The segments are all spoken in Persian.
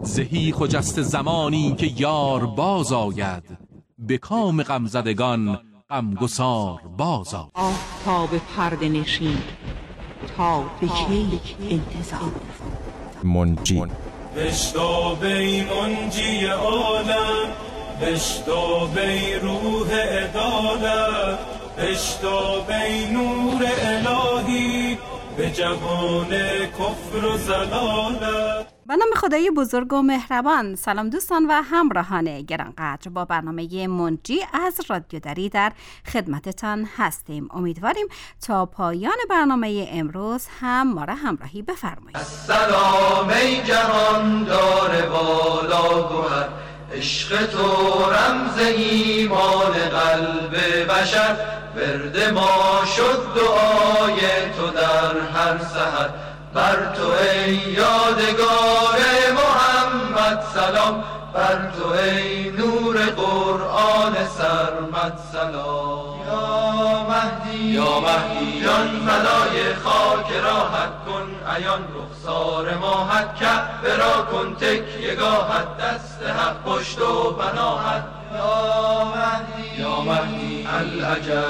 زهی خجست زمانی که یار باز آید، به کام غمزدگان غمگسار باز آید. آفتاب پرده نشین تا به کی انتظار؟ منجی بشتابی منجی عالم، بشتابی روح عدالت، بشتابی نور الهی به جهان کفر و ضلالت. به نام خدای بزرگ و مهربان. سلام دوستان و همراهان گرانقدر، با برنامه منجی از رادیو دری در خدمتتان هستیم. امیدواریم تا پایان برنامه امروز هم ما را همراهی بفرمایید. السلام ای جهان دار بالا گوهر، عشق تو رمز ایمان قلب بشر، ورد ما شد دعای تو در هر سحر. بر تو ای یادگار محمد سلام، بر تو ای نور قرآن سرمد سلام. یا مهدی یا مهدی جان فدای خاک راحت کن عیان، رخسار ماهت کعبه را کن تکیه‌گاهت، دست حق پشت و پناهت. یا مهدی یا مهدی العجل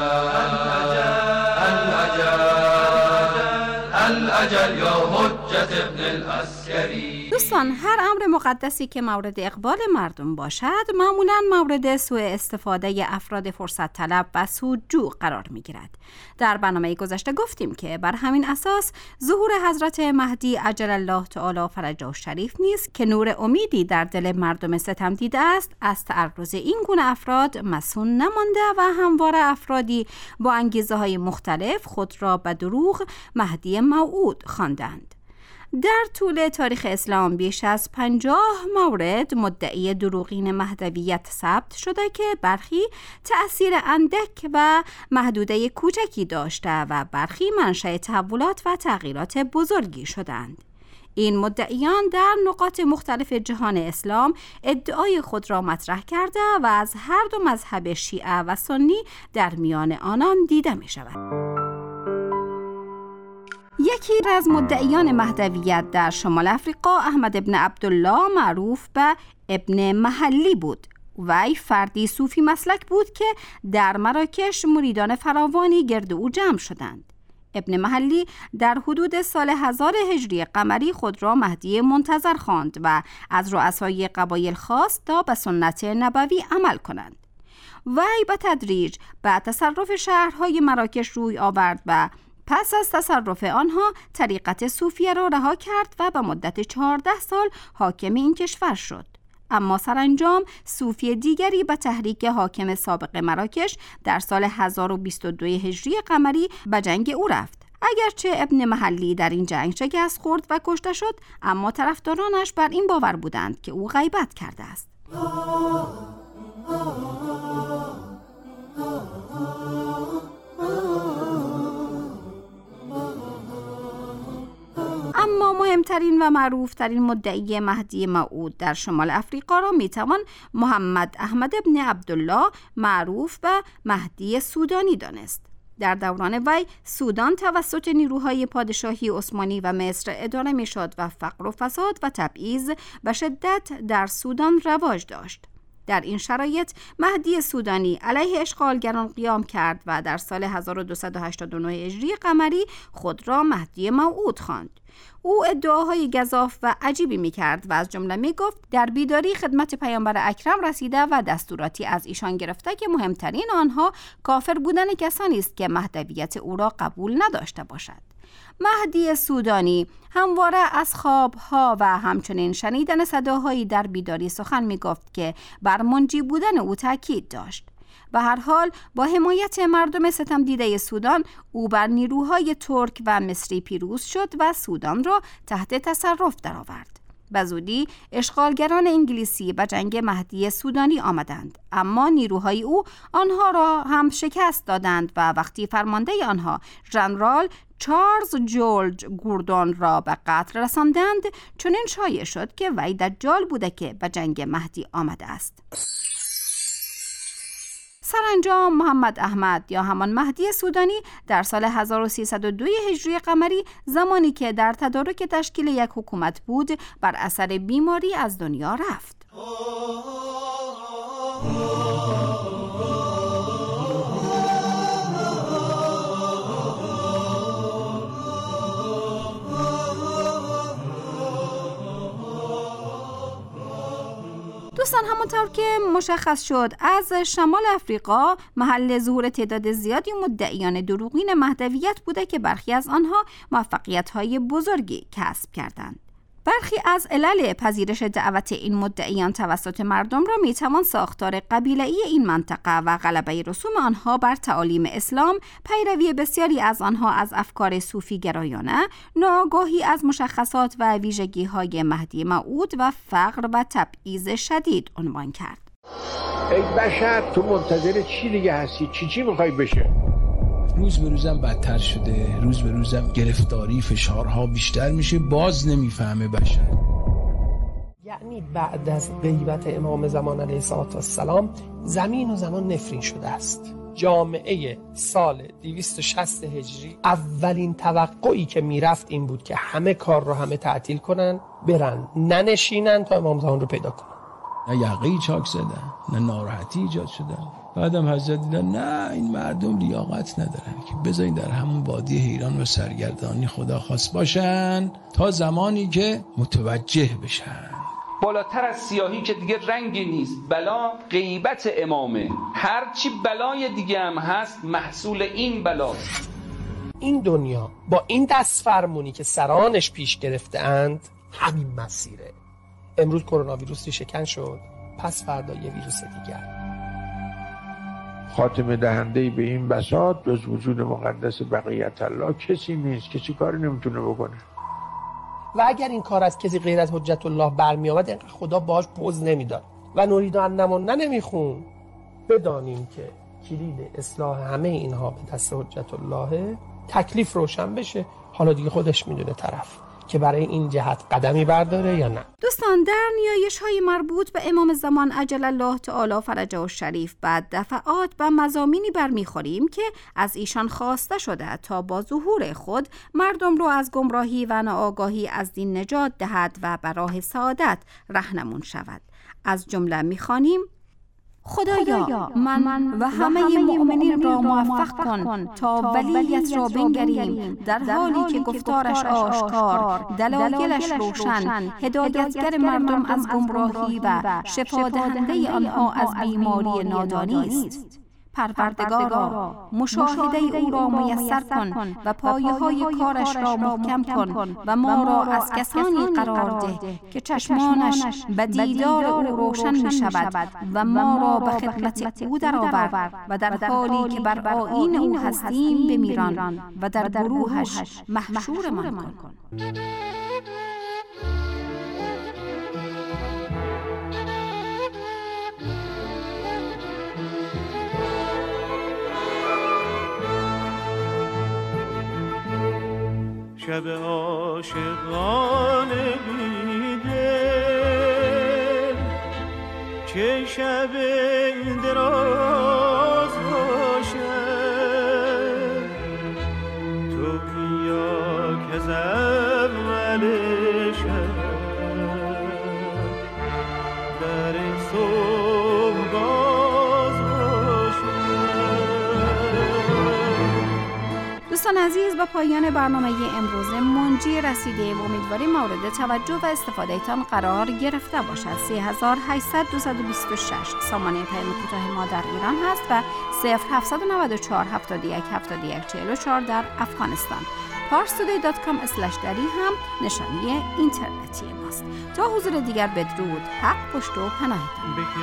العجل العجل یا حجت ابن العسکری. دوستان، هر امر مقدسی که مورد اقبال مردم باشد معمولاً مورد سوء استفاده افراد فرصت طلب و سودجو قرار می گیرد. در برنامه گذشته گفتیم که بر همین اساس ظهور حضرت مهدی عجل الله تعالی فرجه الشریف نیست که نور امیدی در دل مردم ستم دیده است، از تعرض این گونه افراد مسئول نمانده و همواره افرادی با انگیزه های مختلف خود را به دروغ مهدی موعود خواندند. در طول تاریخ اسلام بیش از 50 مورد مدعی دروغین مهدویت ثبت شده که برخی تأثیر اندک و محدوده کوچکی داشته و برخی منشأ تحولات و تغییرات بزرگی شدند. این مدعیان در نقاط مختلف جهان اسلام ادعای خود را مطرح کرده و از هر دو مذهب شیعه و سنی در میان آنان دیده می شود. یکی از مدعیان مهدویت در شمال افریقا احمد ابن عبدالله معروف به ابن محلی بود. وی فردی صوفی مسلک بود که در مراکش مریدان فراوانی گرد او جمع شدند. ابن محلی در حدود سال 1000 هجری قمری خود را مهدی منتظر خواند و از رؤسای قبایل خواست تا به سنت نبوی عمل کنند. وی به تدریج به تصرف شهرهای مراکش روی آورد و پس از تصرف آنها طریقت صوفیه را رها کرد و به مدت 14 سال حاکم این کشور شد. اما سرانجام صوفی دیگری به تحریک حاکم سابق مراکش در سال 1022 هجری قمری به جنگ او رفت. اگرچه ابن محلی در این جنگ شکست خورد و کشته شد، اما طرفدارانش بر این باور بودند که او غیبت کرده است. اما مهمترین و معروفترین مدعی مهدی موعود در شمال افریقا را میتوان محمد احمد ابن عبدالله معروف به مهدی سودانی دانست. در دوران وی سودان توسط نیروهای پادشاهی عثمانی و مصر اداره میشد و فقر و فساد و تبعیض به شدت در سودان رواج داشت. در این شرایط مهدی سودانی علیه اشغالگران قیام کرد و در سال 1289 هجری قمری خود را مهدی موعود خواند. او ادعاهای گزاف و عجیبی می‌کرد و از جمله می‌گفت در بیداری خدمت پیامبر اکرم رسیده و دستوراتی از ایشان گرفته که مهمترین آنها کافر بودن کسانی است که مهدویت او را قبول نداشته باشد. مهدی سودانی همواره از خوابها و همچنین شنیدن صداهایی در بیداری سخن می‌گفت که بر منجی بودن او تاکید داشت. به هر حال با حمایت مردم ستم دیده سودان او بر نیروهای ترک و مصری پیروز شد و سودان را تحت تصرف درآورد. به زودی اشغالگران انگلیسی به جنگ مهدی سودانی آمدند، اما نیروهای او آنها را هم شکست دادند و وقتی فرمانده آنها ژنرال چارلز جورج گوردون را به قتل رساندند، چنین شایع شد که وی دجال بوده که به جنگ مهدی آمده است. سرانجام محمد احمد یا همان مهدی سودانی در سال 1302 هجری قمری، زمانی که در تدارک تشکیل یک حکومت بود، بر اثر بیماری از دنیا رفت. دوستان، همونطور که مشخص شد، از شمال افریقا محل ظهور تعداد زیادی مدعیان دروغین مهدویت بوده که برخی از آنها موفقیت‌های بزرگی کسب کردند. برخی از علل پذیرش دعوت این مدعیان توسط مردم را میتوان ساختار قبیله‌ای این منطقه و غلبه رسوم آنها بر تعالیم اسلام، پیروی بسیاری از آنها از افکار صوفی گرایانه، ناآگاهی از مشخصات و ویژگی‌های مهدی موعود و فقر و تبعیض شدید عنوان کرد. ای بشر، تو منتظر چی دیگه هستی؟ چی میخوای بشه؟ روز به روزم بدتر شده، روز به روزم گرفتاری، فشارها بیشتر میشه، باز نمیفهمه بشر. یعنی بعد از غیبت امام زمان علیه السلام زمین و زمان نفرین شده است. جامعه سال 260 هجری اولین توقعی که میرفت این بود که همه کار رو همه تعطیل کنن، برن ننشینن تا امام زمان رو پیدا کنن. نه یقه‌ای چاک زدن، نه ناراحتی ایجاد شدن. بعدم حضرت دیدن نه این مردم لیاقت ندارن که بذارین در همون وادی حیران و سرگردانی خدا خواست باشن تا زمانی که متوجه بشن. بالاتر از سیاهی که دیگه رنگی نیست، بلا غیبت امامه. هرچی بلای دیگه هم هست محصول این بلاست. این دنیا با این دست فرمونی که سرانش پیش گرفتند همین مسیره. امروز کرونا ویروسی شکن شد، پس فردا یه ویروس دیگر. خاتمه دهنده‌ای به این بساط جز وجود مقدس بقیت الله کسی نیست، کسی کاری نمیتونه بکنه. و اگر این کار از کسی غیر از حجت الله برمی آمد، اینقدر خدا باهاش پوز نمیداد و نرید ان نمنا نمیخون. بدانیم که کلید اصلاح همه اینها به دست حجت الله، تکلیف روشن بشه. حالا دیگه خودش میدونه طرف که برای این جهت قدمی برداره یا نه. دوستان، در نیایش‌های مربوط به امام زمان عجل الله تعالی فرجه الشریف بعد دفعات و مضامینی برمیخوریم که از ایشان خواسته شده تا با ظهور خود مردم رو از گمراهی و ناآگاهی از دین نجات دهد و بر راه سعادت رهنمون شود. از جمله میخوانیم: خدایا من و همه مؤمنین را موفق کن تا ولیت را بنگریم، در حالی که گفتارش آشکار، دلایلش روشن، هدایتگر مردم از گمراهی و شفا دهنده آنها از بیماری نادانی است. پروردگارا، مشاهده او را میسر کن و پایه‌های کارش را محکم کن و ما را از کسانی قرار ده که چشمانش به دیدار او روشن می شود و ما را به خدمت او درآور و در حالی که بر آیین او هستیم بمیران و در گروهش محشورمان کن. شب عاشقانه بیدل، چه شب دراز باشد، تو بیا که از اول شب در صبح باز باشد. دوستان عزیز، به پایان برنامه امروز منجی رسیده و امیدواریم مورد توجه و استفاده تان قرار گرفته باشد. 3800 سامانه پیام کوتاه ما در ایران هست و 0794 71 71 44 در افغانستان. parstoday.com/dari هم نشانی اینترنتی ماست. تا حضور دیگر بدرود، حق پشت و پناهتان. به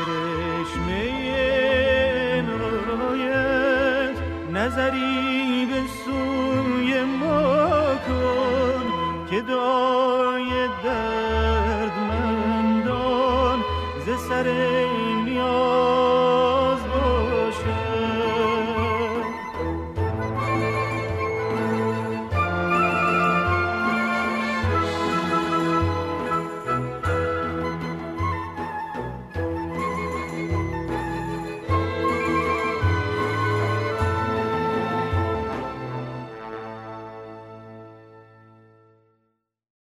کرشمه نایت نظری به سو